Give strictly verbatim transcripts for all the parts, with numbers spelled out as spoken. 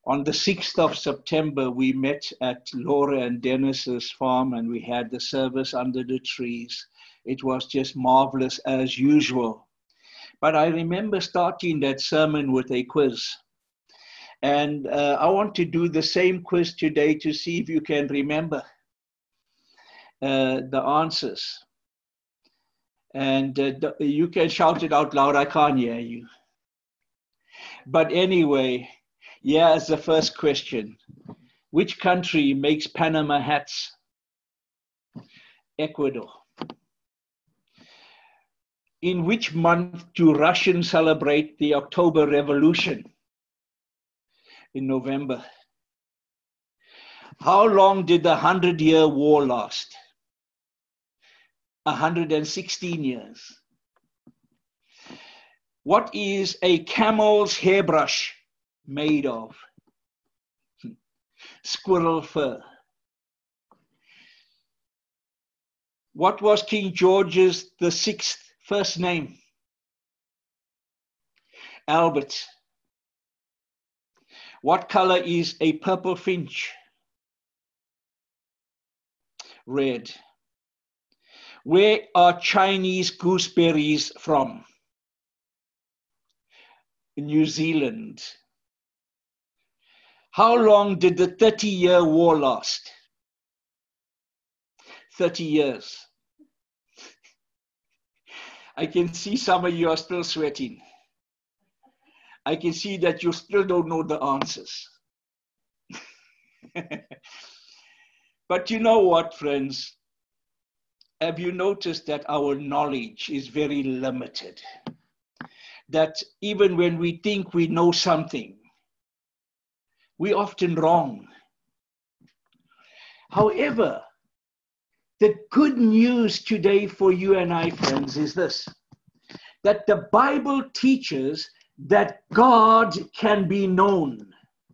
On the sixth of September, we met at Laura and Dennis's farm, and we had the service under the trees. It was just marvelous as usual. But I remember starting that sermon with a quiz. And uh, I want to do the same quiz today to see if you can remember uh, the answers. And uh, you can shout it out loud. I can't hear you. But anyway, here's the first question. Which country makes Panama hats? Ecuador. In which month do Russians celebrate the October Revolution? In November. How long did the Hundred-Year War last? one hundred sixteen years. What is a camel's hairbrush made of? Squirrel fur. What was King George's the sixth first name? Albert. What color is a purple finch? Red. Where are Chinese gooseberries from? New Zealand. How long did the thirty-year war last? thirty years. I can see some of you are still sweating. I can see that you still don't know the answers. But you know what, friends? Have you noticed that our knowledge is very limited? That even when we think we know something, we're often wrong. However, the good news today for you and I, friends, is this, that the Bible teaches that God can be known.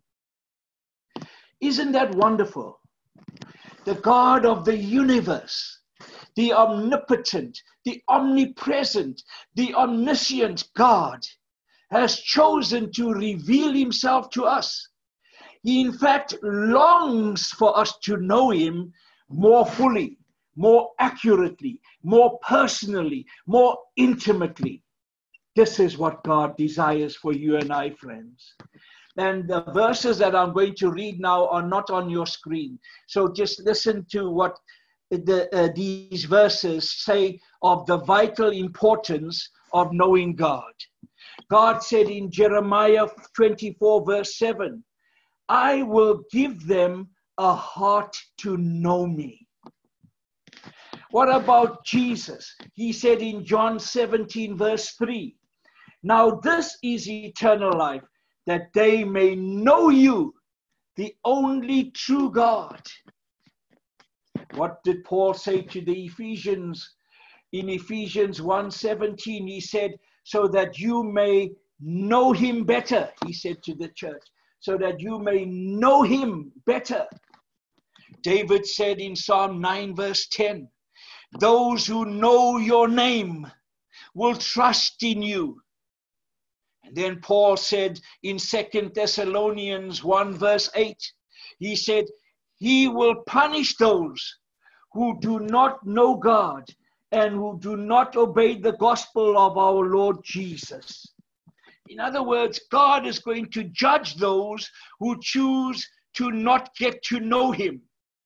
Isn't that wonderful? The God of the universe, the omnipotent, the omnipresent, the omniscient God has chosen to reveal himself to us. He, in fact, longs for us to know him more fully, more accurately, more personally, more intimately. This is what God desires for you and I, friends. And the verses that I'm going to read now are not on your screen. So just listen to what the, uh, these verses say of the vital importance of knowing God. God said in Jeremiah twenty-four, verse seven, I will give them a heart to know me. What about Jesus? He said in John seventeen, verse three, now this is eternal life, that they may know you, the only true God. What did Paul say to the Ephesians? In Ephesians one seventeen, he said, so that you may know him better, he said to the church, so that you may know him better. David said in Psalm nine, verse ten, those who know your name will trust in you. And then Paul said in Second Thessalonians one, verse eight, he said, he will punish those who do not know God and who do not obey the gospel of our Lord Jesus. In other words, God is going to judge those who choose to not get to know him.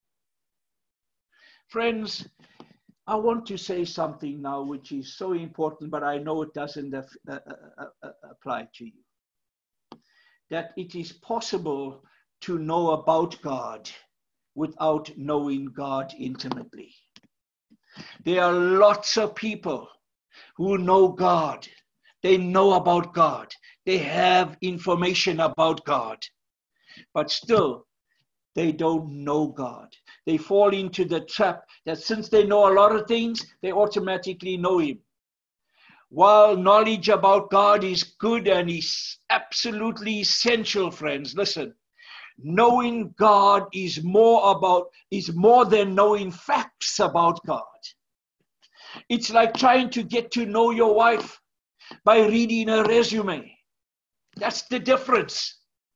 Friends, I want to say something now which is so important, but I know it doesn't uh, uh, uh, apply to you. That it is possible to know about God without knowing God intimately. There are lots of people who know God. They know about God. They have information about God. But still, they don't know God. They fall into the trap that since they know a lot of things, they automatically know him. While knowledge about God is good and is absolutely essential, friends, listen, knowing God is more about, is more than knowing facts about God. It's like trying to get to know your wife by reading her resume. That's the difference.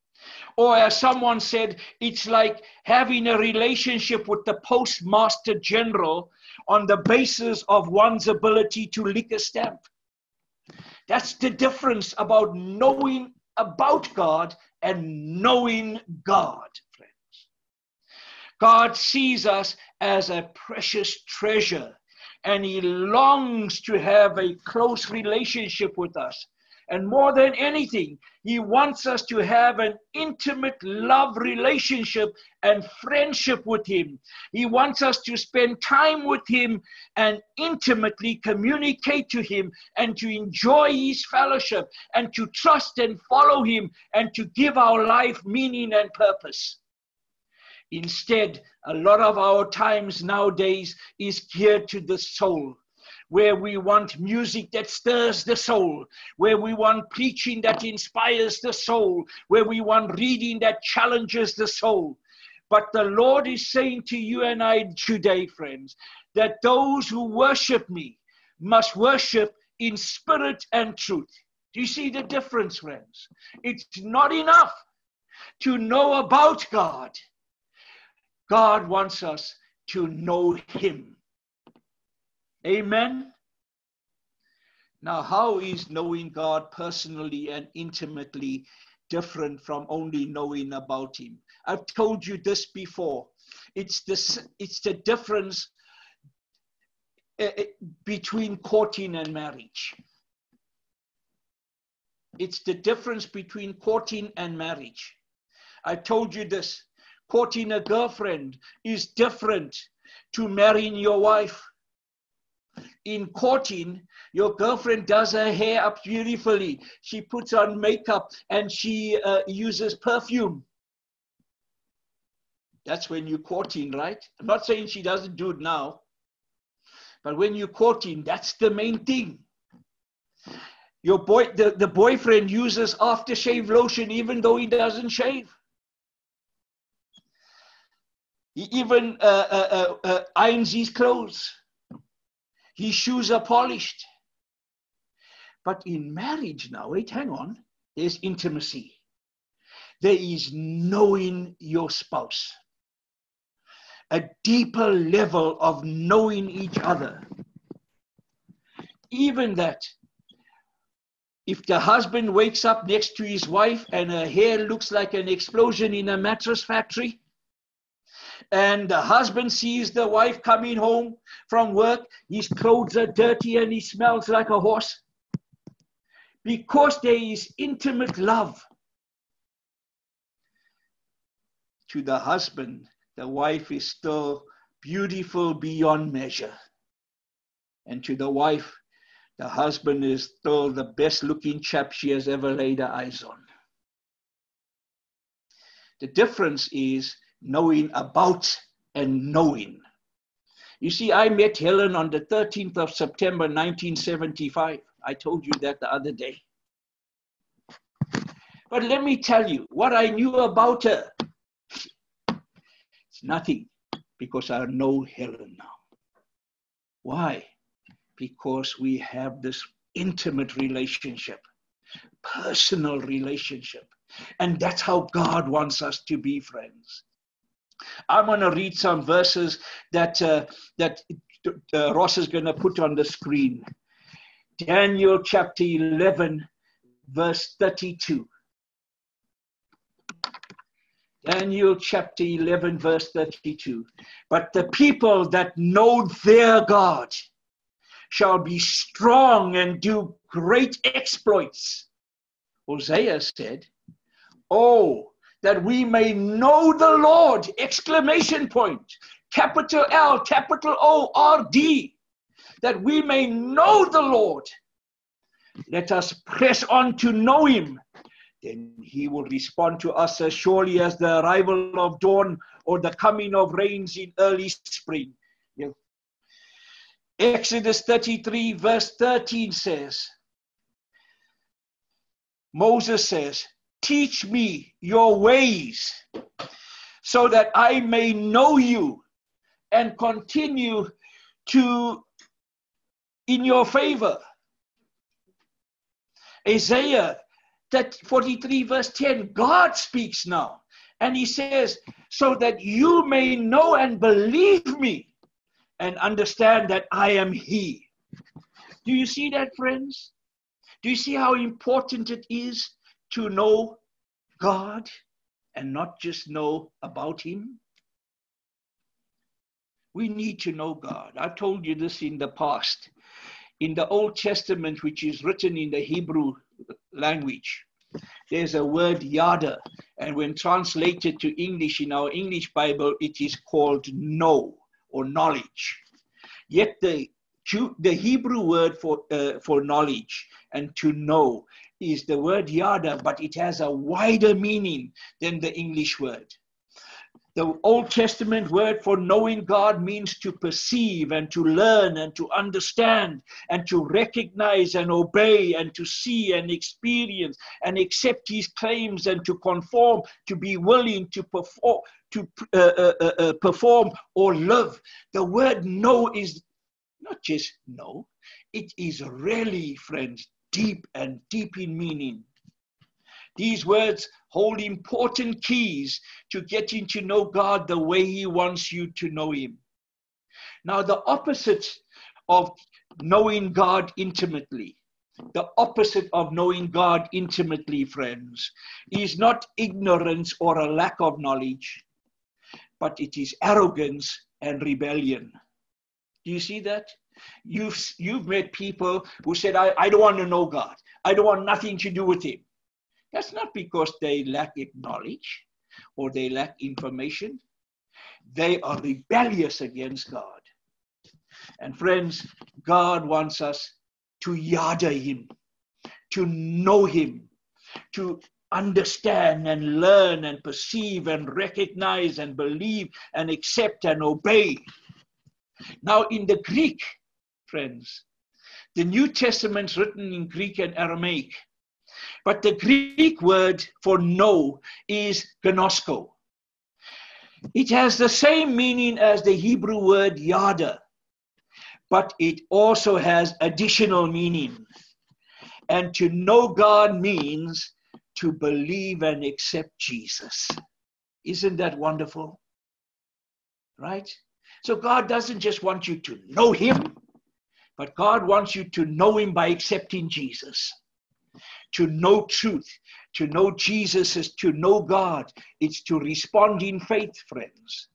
Or as someone said, it's like having a relationship with the Postmaster General on the basis of one's ability to lick a stamp. That's the difference about knowing about God and knowing God, friends. God sees us as a precious treasure, and he longs to have a close relationship with us. And more than anything, he wants us to have an intimate love relationship and friendship with him. He wants us to spend time with him and intimately communicate to him and to enjoy his fellowship and to trust and follow him and to give our life meaning and purpose. Instead, a lot of our times nowadays is geared to the soul, where we want music that stirs the soul, where we want preaching that inspires the soul, where we want reading that challenges the soul. But the Lord is saying to you and I today, friends, that those who worship me must worship in spirit and truth. Do you see the difference, friends? It's not enough to know about God. God wants us to know him. Amen. Now, how is knowing God personally and intimately different from only knowing about him? I've told you this before. It's the, it's the difference uh, between courting and marriage. It's the difference between courting and marriage. I told you this. Courting a girlfriend is different to marrying your wife. In courting, your girlfriend does her hair up beautifully. She puts on makeup and she uh, uses perfume. That's when you're courting, right? I'm not saying she doesn't do it now. But when you're courting, that's the main thing. Your boy, the, the boyfriend uses aftershave lotion even though he doesn't shave. He even uh, uh, uh, uh, irons his clothes. His shoes are polished. But in marriage now, wait, hang on, there's intimacy. There is knowing your spouse. A deeper level of knowing each other. Even that, if the husband wakes up next to his wife and her hair looks like an explosion in a mattress factory, and the husband sees the wife coming home from work, his clothes are dirty and he smells like a horse. Because there is intimate love. To the husband, the wife is still beautiful beyond measure. And to the wife, the husband is still the best looking chap she has ever laid her eyes on. The difference is knowing about and knowing. You see, I met Helen on the thirteenth of September nineteen seventy-five. I told you that the other day. But let me tell you, what I knew about her, it's nothing, because I know Helen now. Why? Because we have this intimate relationship, personal relationship. And that's how God wants us to be, friends. I'm going to read some verses that, uh, that uh, Ross is going to put on the screen. Daniel chapter eleven, verse thirty-two. Daniel chapter eleven, verse thirty-two. But the people that know their God shall be strong and do great exploits. Hosea said, oh, that we may know the Lord, exclamation point, capital L, capital O, R, D, that we may know the Lord. Let us press on to know him. Then he will respond to us as surely as the arrival of dawn or the coming of rains in early spring. Yeah. Exodus thirty-three verse thirteen says, Moses says, teach me your ways so that I may know you and continue to in your favor. Isaiah forty-three verse ten, God speaks now. And he says, so that you may know and believe me and understand that I am he. Do you see that, friends? Do you see how important it is to know God and not just know about him? We need to know God. I've told you this in the past. In the Old Testament, which is written in the Hebrew language, there's a word yada, and when translated to English in our English Bible, it is called know or knowledge. Yet the the Hebrew word for uh, for knowledge and to know is the word yada, but it has a wider meaning than the English word. The Old Testament word for knowing God means to perceive and to learn and to understand and to recognize and obey and to see and experience and accept his claims and to conform, to be willing to perform, to uh, uh, uh, uh, perform or live. The word know is not just know, it is really, friends, deep and deep in meaning. These words hold important keys to getting to know God the way he wants you to know him. Now, the opposite of knowing God intimately, the opposite of knowing God intimately, friends, is not ignorance or a lack of knowledge, but it is arrogance and rebellion. Do you see that? You've, you've met people who said, I, I don't want to know God. I don't want nothing to do with him. That's not because they lack knowledge or they lack information. They are rebellious against God. And friends, God wants us to yada him, to know him, to understand and learn and perceive and recognize and believe and accept and obey. Now in the Greek, friends, the New Testament's written in Greek and Aramaic. But the Greek word for know is gnosko. It has the same meaning as the Hebrew word yada, but it also has additional meaning. And to know God means to believe and accept Jesus. Isn't that wonderful? Right? So God doesn't just want you to know him, but God wants you to know him by accepting Jesus. To know truth, to know Jesus is to know God. It's to respond in faith, friends.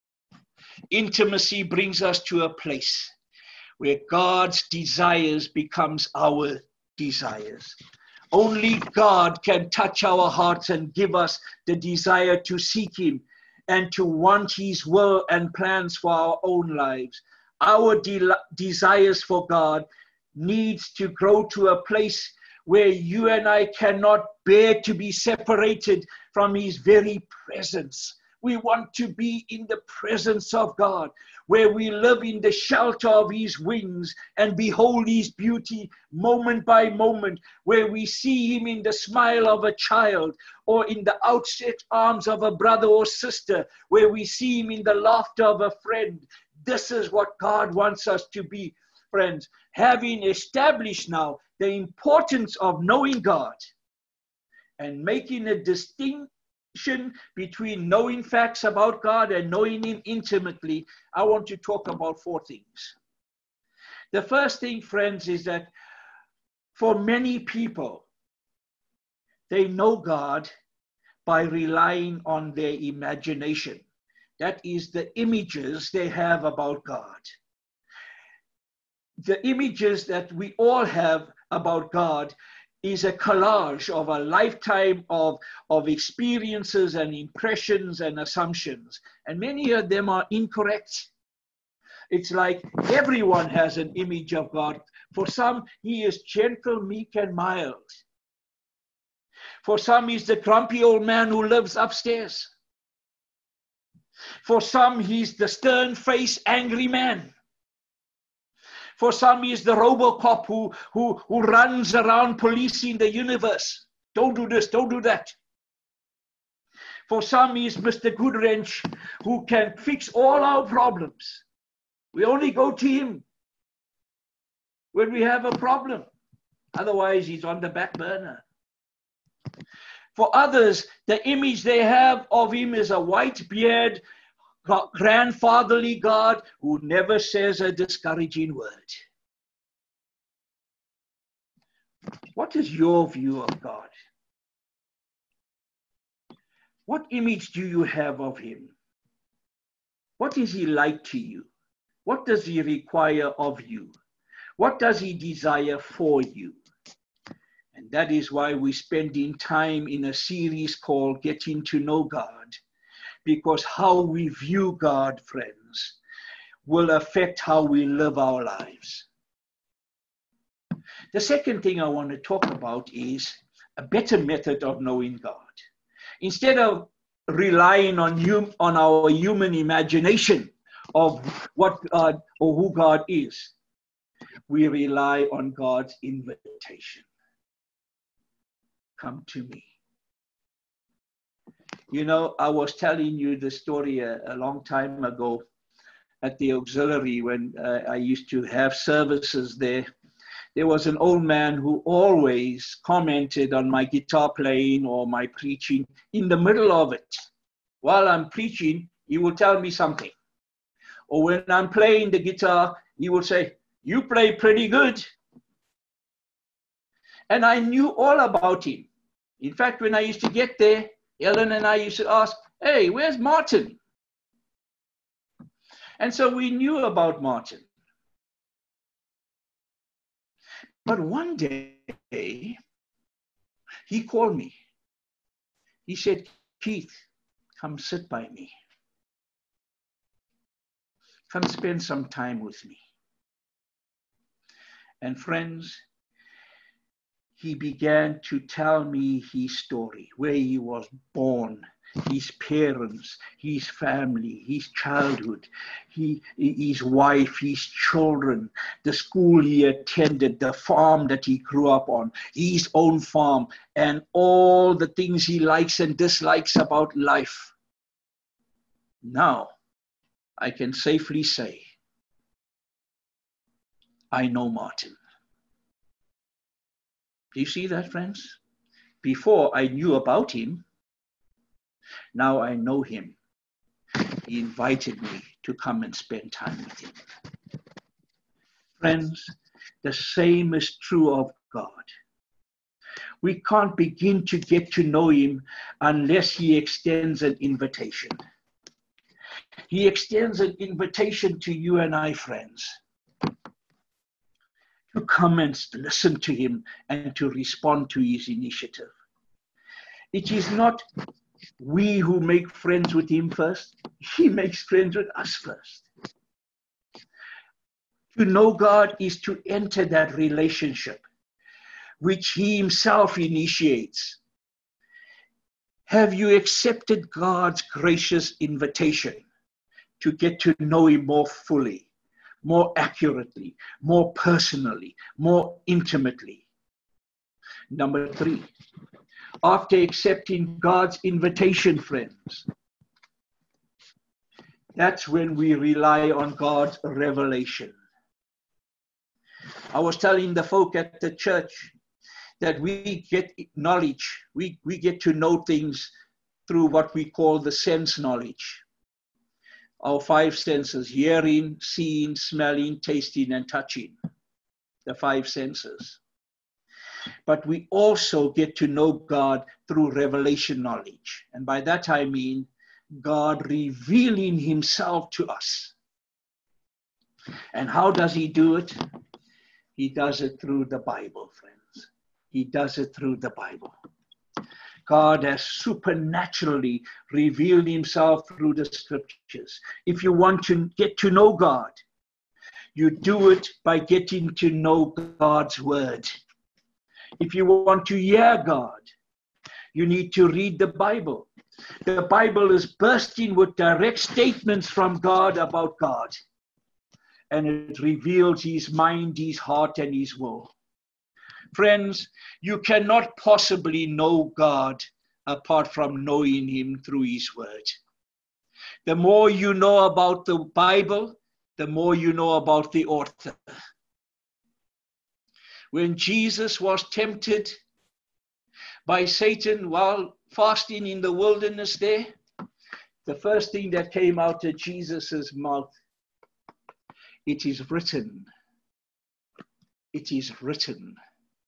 Intimacy brings us to a place where God's desires becomes our desires. Only God can touch our hearts and give us the desire to seek him and to want his will and plans for our own lives. Our de- desires for God needs to grow to a place where you and I cannot bear to be separated from his very presence. We want to be in the presence of God, where we live in the shelter of his wings and behold his beauty moment by moment, where we see him in the smile of a child or in the outstretched arms of a brother or sister, where we see him in the laughter of a friend. This is what God wants us to be, friends. Having established now the importance of knowing God and making a distinction between knowing facts about God and knowing him intimately, I want to talk about four things. The first thing, friends, is that for many people, they know God by relying on their imagination. That is the images they have about God. The images that we all have about God is a collage of a lifetime of, of experiences and impressions and assumptions. And many of them are incorrect. It's like everyone has an image of God. For some, he is gentle, meek, and mild. For some, he's the grumpy old man who lives upstairs. For some, he's the stern-faced, angry man. For some, he's the RoboCop who, who, who runs around policing the universe. Don't do this, don't do that. For some, he's Mister Goodwrench who can fix all our problems. We only go to him when we have a problem. Otherwise, he's on the back burner. For others, the image they have of him is a white beard, grandfatherly God who never says a discouraging word. What is your view of God? What image do you have of him? What is he like to you? What does he require of you? What does he desire for you? And that is why we're spending time in a series called Getting to Know God, because how we view God, friends, will affect how we live our lives. The second thing I want to talk about is a better method of knowing God. Instead of relying on, hum, on our human imagination of what God or who God is, we rely on God's invitation. Come to me. You know, I was telling you the story a, a long time ago at the auxiliary when uh, I used to have services there. There was an old man who always commented on my guitar playing or my preaching. In the middle of it, while I'm preaching, he will tell me something. Or when I'm playing the guitar, he will say, "You play pretty good." And I knew all about him. In fact, when I used to get there, Ellen and I used to ask, "Hey, where's Martin?" And so we knew about Martin. But one day, he called me. He said, "Keith, come sit by me. Come spend some time with me." And friends, he began to tell me his story, where he was born, his parents, his family, his childhood, he, his wife, his children, the school he attended, the farm that he grew up on, his own farm, and all the things he likes and dislikes about life. Now, I can safely say, I know Martin. Do you see that, friends? Before I knew about him, now I know him. He invited me to come and spend time with him. Friends, the same is true of God. We can't begin to get to know him unless he extends an invitation. He extends an invitation to you and I, friends, to come and listen to him and to respond to his initiative. It is not we who make friends with him first. He makes friends with us first. To know God is to enter that relationship, which he himself initiates. Have you accepted God's gracious invitation to get to know him more fully, more accurately, more personally, more intimately? Number three, after accepting God's invitation, friends, that's when we rely on God's revelation. I was telling the folk at the church that we get knowledge, we, we get to know things through what we call the sense knowledge. Our five senses: hearing, seeing, smelling, tasting, and touching. The five senses. But we also get to know God through revelation knowledge. And by that I mean God revealing himself to us. And how does he do it? He does it through the Bible, friends. He does it through the Bible. God has supernaturally revealed himself through the scriptures. If you want to get to know God, you do it by getting to know God's word. If you want to hear God, you need to read the Bible. The Bible is bursting with direct statements from God about God. And it reveals his mind, his heart, and his will. Friends, you cannot possibly know God apart from knowing him through his word. The more you know about the Bible, the more you know about the author. When Jesus was tempted by Satan while fasting in the wilderness there, the first thing that came out of Jesus' mouth, it is written. It is written.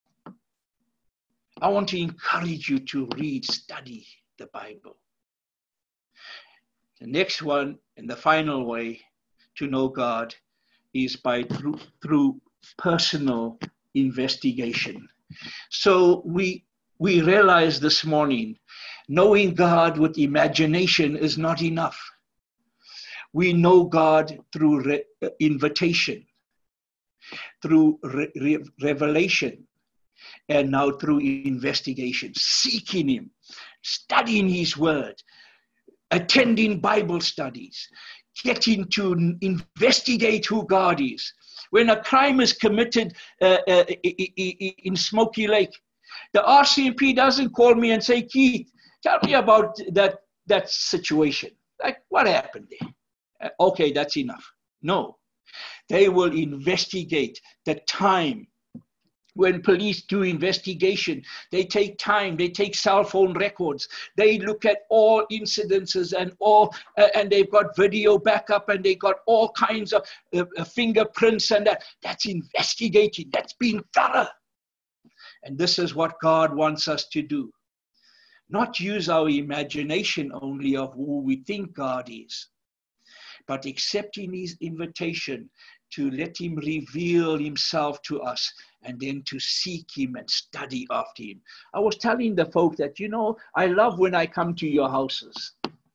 I want to encourage you to read, study the Bible. The next one and the final way to know God is by through, through personal investigation. So we we realize this morning, knowing God with imagination is not enough. We know God through re- invitation, through re- re- revelation, and now through investigation, seeking Him, studying His Word, attending Bible studies, getting to investigate who God is. When a crime is committed uh, uh, in Smoky Lake, the R C M P doesn't call me and say, Keith, tell me about that, that situation. Like, what happened there? Uh, okay, that's enough. No, they will investigate the time. When police do investigation, they take time, they take cell phone records, they look at all incidences and all, uh, and they've got video backup and they got all kinds of uh, uh, fingerprints and that. That's investigating, that's being thorough. And this is what God wants us to do. Not use our imagination only of who we think God is, but accepting His invitation to let Him reveal Himself to us and then to seek Him and study after Him. I was telling the folk that, you know, I love when I come to your houses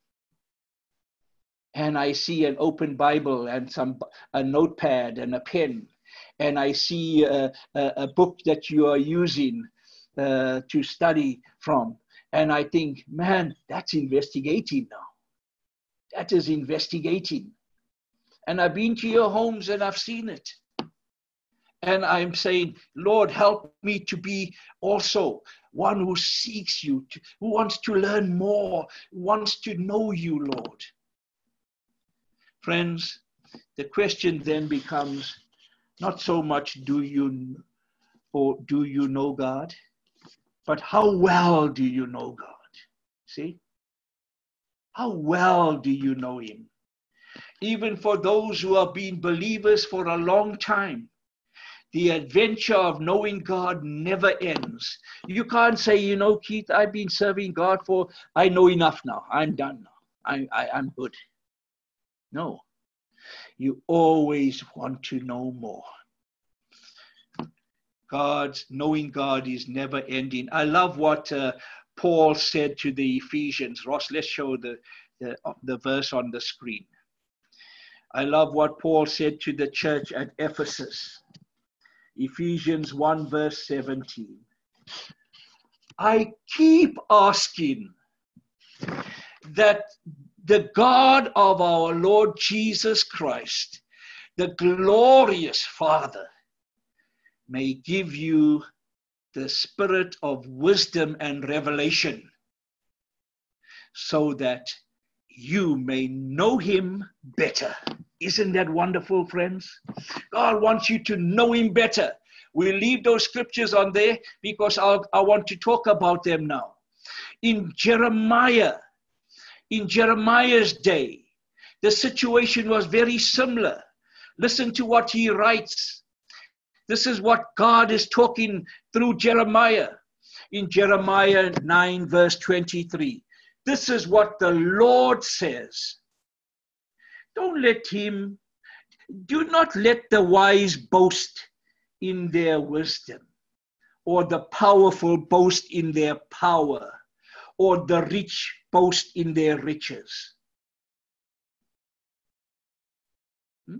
and I see an open Bible and some a notepad and a pen, and I see a, a, a book that you are using uh, to study from. And I think, man, that's investigating now. That is investigating. And I've been to your homes and I've seen it. And I'm saying, Lord, help me to be also one who seeks you, to, who wants to learn more, wants to know you, Lord. Friends, the question then becomes not so much do you or do you know God, but how well do you know God? See? How well do you know Him? Even for those who have been believers for a long time, the adventure of knowing God never ends. You can't say, you know, Keith, I've been serving God for, I know enough now. I'm done now. I, I, I'm good. No. You always want to know more. God's, knowing God is never ending. I love what uh, Paul said to the Ephesians. Ross, let's show the, the, the verse on the screen. I love what Paul said to the church at Ephesus. Ephesians one verse seventeen. I keep asking that the God of our Lord Jesus Christ, the glorious Father, may give you the spirit of wisdom and revelation so that you may know Him better. Isn't that wonderful, friends? God wants you to know Him better. We'll leave those scriptures on there because I'll, I want to talk about them now. In Jeremiah, in Jeremiah's day, the situation was very similar. Listen to what he writes. This is what God is talking through Jeremiah. In Jeremiah nine verse twenty-three. This is what the Lord says. Don't let him, do not let the wise boast in their wisdom, or the powerful boast in their power, or the rich boast in their riches. Hmm?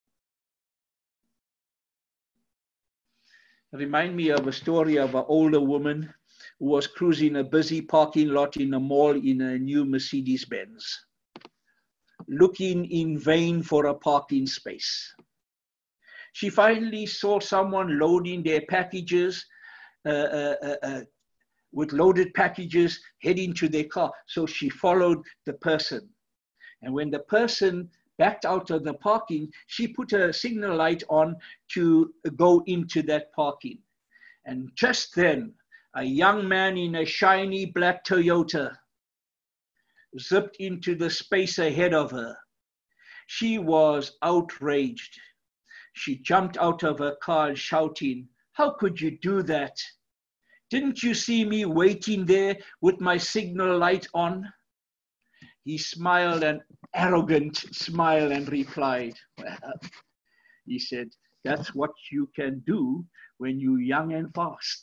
Remind me of a story of an older woman who was cruising a busy parking lot in a mall in a new Mercedes-Benz, looking in vain for a parking space. She finally saw someone loading their packages, uh, uh, uh, with loaded packages heading to their car. So she followed the person. And when the person backed out of the parking, she put a signal light on to go into that parking. And just then, A young man in a shiny black Toyota zipped into the space ahead of her. She was outraged. She jumped out of her car shouting, "How could you do that? Didn't you see me waiting there with my signal light on?" He smiled an arrogant smile and replied, "Well," he said, "that's what you can do when you're young and fast."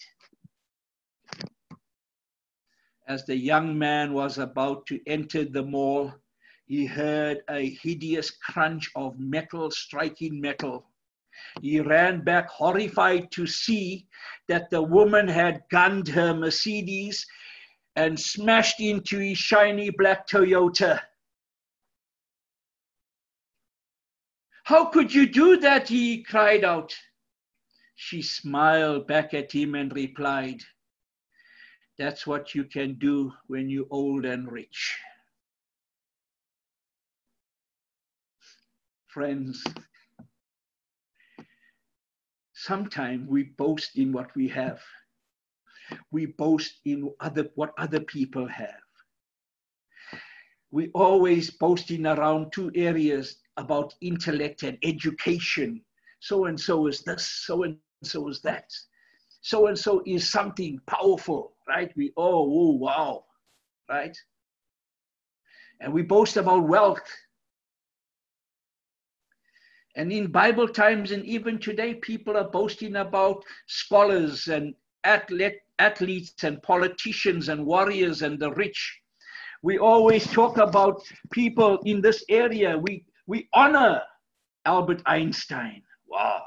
As the young man was about to enter the mall, he heard a hideous crunch of metal striking metal. He ran back, horrified to see that the woman had gunned her Mercedes and smashed into his shiny black Toyota. "How could you do that?" he cried out. She smiled back at him and replied, "That's what you can do when you're old and rich." Friends, sometimes we boast in what we have. We boast in other, what other people have. We always boasting around two areas about intellect and education. So-and-so is this, so-and-so is that. So-and-so is something powerful, right? We, oh, oh, wow, right? And we boast about wealth. And in Bible times and even today, people are boasting about scholars and athlete, athletes and politicians and warriors and the rich. We always talk about people in this area. We, we honor Albert Einstein. Wow.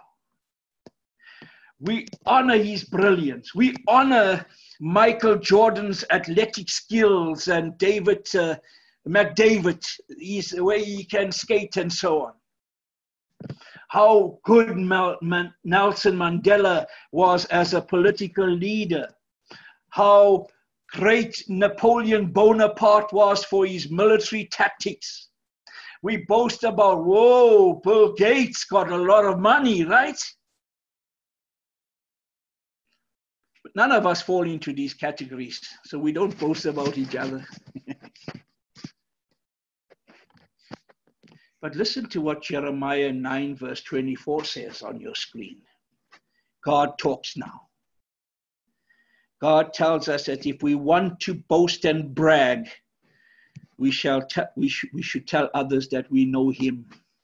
We honor his brilliance. We honor Michael Jordan's athletic skills and David uh, McDavid, his, the way he can skate and so on. How good Mal Man Nelson Mandela was as a political leader. How great Napoleon Bonaparte was for his military tactics. We boast about, whoa, Bill Gates got a lot of money, right? But none of us fall into these categories, so we don't boast about each other. But listen to what Jeremiah nine verse twenty-four says on your screen. God talks now. God tells us that if we want to boast and brag, we shall we, sh we should tell others that we know him.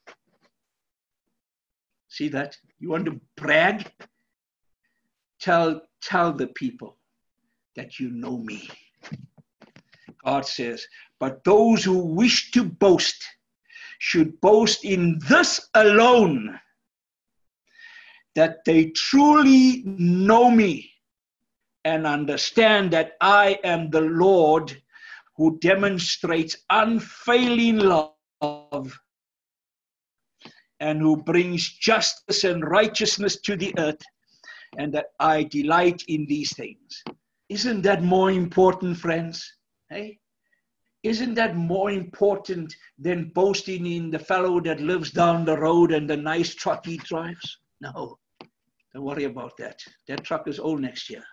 See that? You want to brag? Tell, tell the people that you know me. God says, but those who wish to boast should boast in this alone, that they truly know me and understand that I am the Lord who demonstrates unfailing love and who brings justice and righteousness to the earth, and that I delight in these things. Isn't that more important, friends? Hey? Isn't that more important than boasting in the fellow that lives down the road and the nice truck he drives? No, don't worry about that. That truck is old next year.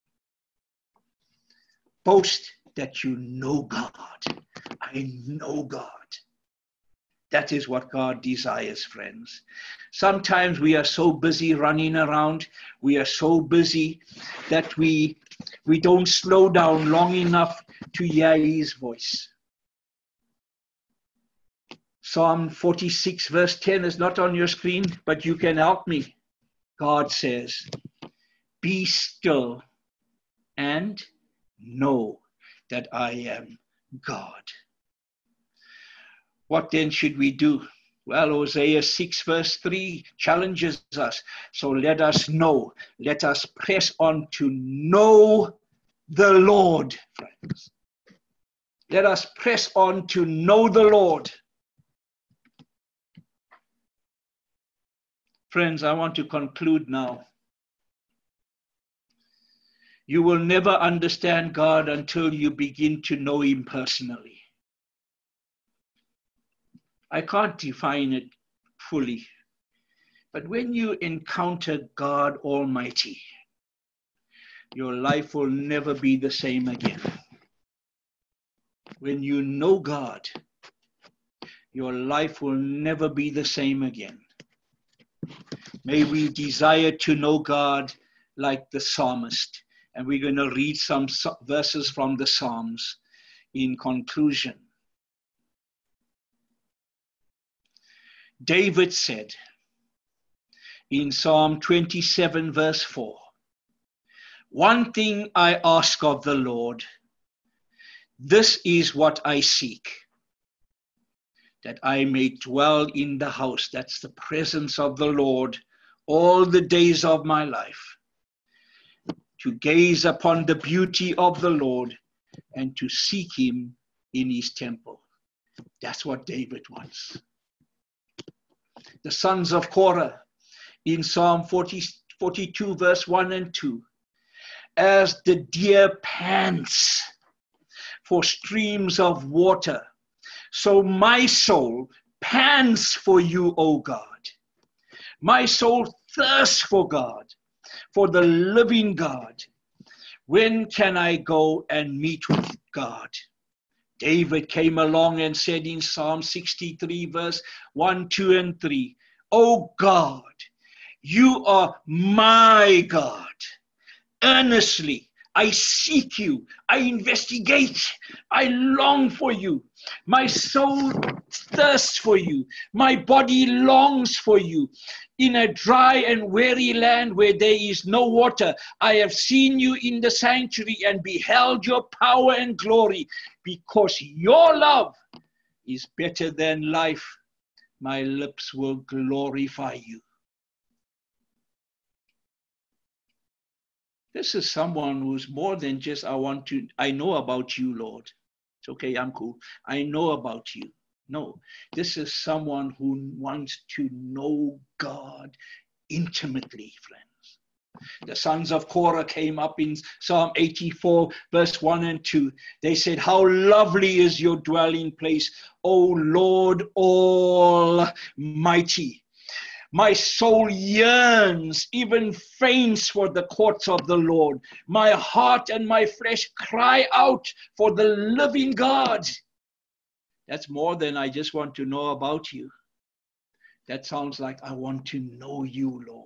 Boast that you know God. I know God. That is what God desires, friends. Sometimes we are so busy running around, we are so busy that we, we don't slow down long enough to hear his voice. Psalm forty-six verse ten is not on your screen, but you can help me. God says, be still and know that I am God. What then should we do? Well, Hosea six verse three challenges us. So let us know, let us press on to know the Lord, friends. Let us press on to know the Lord. Friends, I want to conclude now. You will never understand God until you begin to know him personally. I can't define it fully, but when you encounter God Almighty, your life will never be the same again. When you know God, your life will never be the same again. May we desire to know God like the psalmist. And we're going to read some verses from the Psalms in conclusion. David said in Psalm twenty-seven, verse four, "One thing I ask of the Lord, this is what I seek, that I may dwell in the house," that's the presence of the Lord, "all the days of my life, to gaze upon the beauty of the Lord and to seek him in his temple." That's what David wants. The sons of Korah in Psalm forty, forty-two, verse one and two, "As the deer pants for streams of water, so my soul pants for you, O God. My soul thirsts for God, for the living God. When can I go and meet with God?" David came along and said in Psalm sixty-three, verse one, two, and three, "O God, you are my God. Earnestly I seek you. I investigate. I long for you. My soul thirsts for you. My body longs for you. In a dry and weary land where there is no water, I have seen you in the sanctuary and beheld your power and glory. Because your love is better than life, my lips will glorify you." This is someone who's more than just, I want to, I know about you, Lord. It's okay, I'm cool. I know about you. No, this is someone who wants to know God intimately, friends. The sons of Korah came up in Psalm eighty-four, verse one and two. They said, "How lovely is your dwelling place, O Lord Almighty. My soul yearns, even faints for the courts of the Lord. My heart and my flesh cry out for the living God." That's more than I just want to know about you. That sounds like I want to know you, Lord.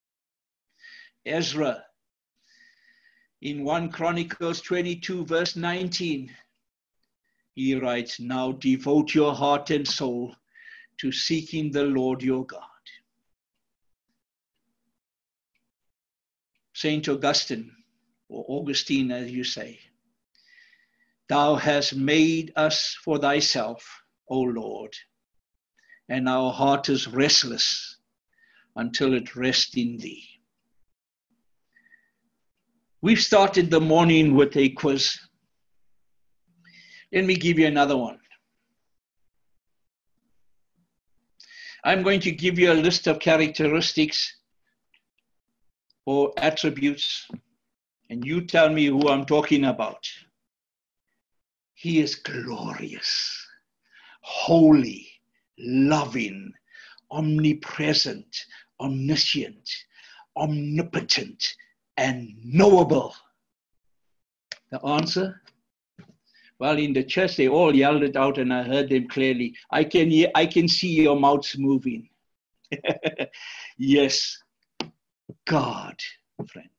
Ezra, in First Chronicles twenty-two, verse nineteen, he writes, "Now devote your heart and soul to seeking the Lord your God." Saint Augustine, or Augustine as you say, "Thou hast made us for thyself, O Lord, and our heart is restless until it rests in thee." We've started the morning with a quiz. Let me give you another one. I'm going to give you a list of characteristics or attributes, and you tell me who I'm talking about. He is glorious, holy, loving, omnipresent, omniscient, omnipotent, and knowable. The answer? Well, in the church, they all yelled it out and I heard them clearly. I can hear, I can see your mouths moving. Yes, God, friends.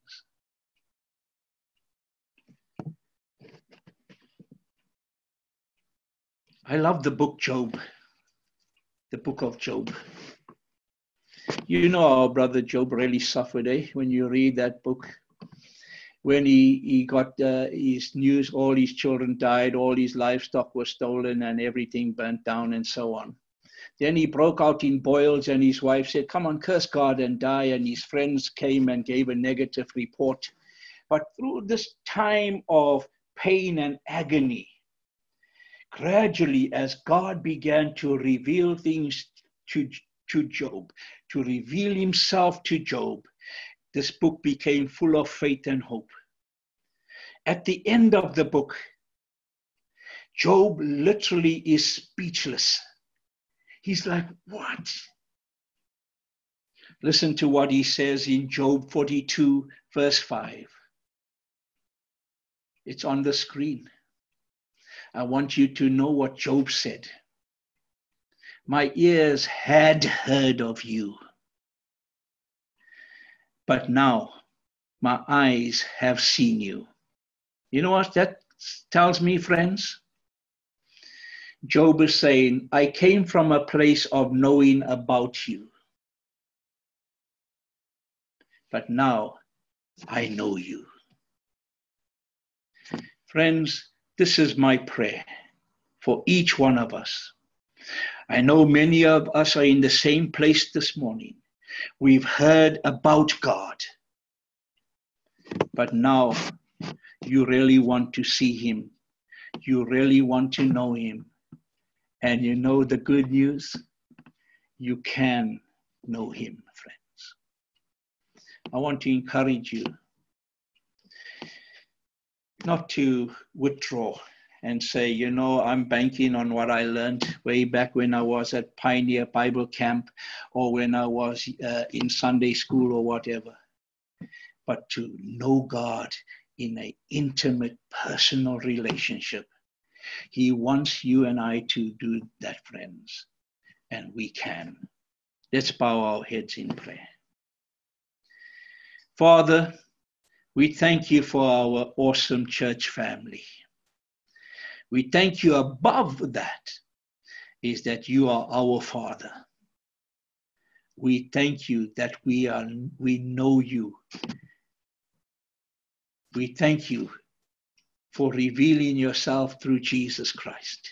I love the book Job, the book of Job. You know our brother Job really suffered, eh? When you read that book. When he, he got uh, his news, all his children died, all his livestock was stolen and everything burnt down and so on. Then he broke out in boils and his wife said, "Come on, curse God and die." And his friends came and gave a negative report. But through this time of pain and agony, gradually as God began to reveal things to, to Job, to reveal himself to Job, this book became full of faith and hope. At the end of the book, Job literally is speechless. He's like, what? Listen to what he says in Job forty-two, verse five. It's on the screen. I want you to know what Job said. My ears had heard of you, but now my eyes have seen you. You know what that tells me, friends? Job is saying, I came from a place of knowing about you, but now I know you. Friends, this is my prayer for each one of us. I know many of us are in the same place this morning. We've heard about God, but now you really want to see him. You really want to know him. And you know the good news? You can know him, friends. I want to encourage you not to withdraw and say, you know, I'm banking on what I learned way back when I was at Pioneer Bible Camp or when I was uh, in Sunday school or whatever. But to know God in an intimate, personal relationship. He wants you and I to do that, friends. And we can. Let's bow our heads in prayer. Father, we thank you for our awesome church family. We thank you above that is that you are our Father. We thank you that we are, we know you. We thank you for revealing yourself through Jesus Christ.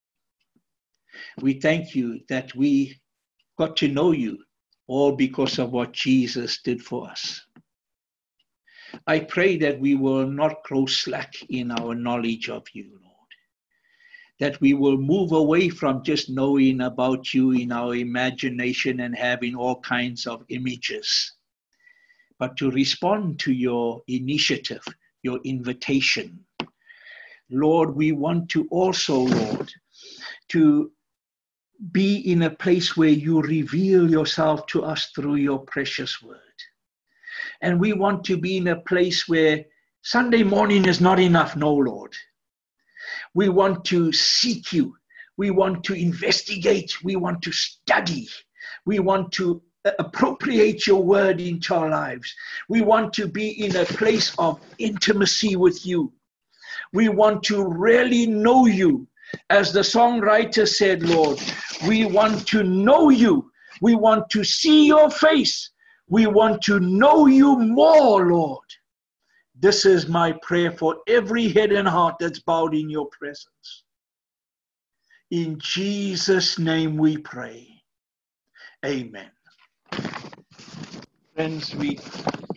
We thank you that we got to know you all because of what Jesus did for us. I pray that we will not grow slack in our knowledge of you, Lord. That we will move away from just knowing about you in our imagination and having all kinds of images, but to respond to your initiative, your invitation. Lord, we want to also, Lord, to be in a place where you reveal yourself to us through your precious word. And we want to be in a place where Sunday morning is not enough, no, Lord. We want to seek you. We want to investigate. We want to study. We want to appropriate your word into our lives. We want to be in a place of intimacy with you. We want to really know you. As the songwriter said, Lord, we want to know you. We want to see your face. We want to know you more, Lord. This is my prayer for every head and heart that's bowed in your presence. In Jesus' name we pray. Amen. Friends, we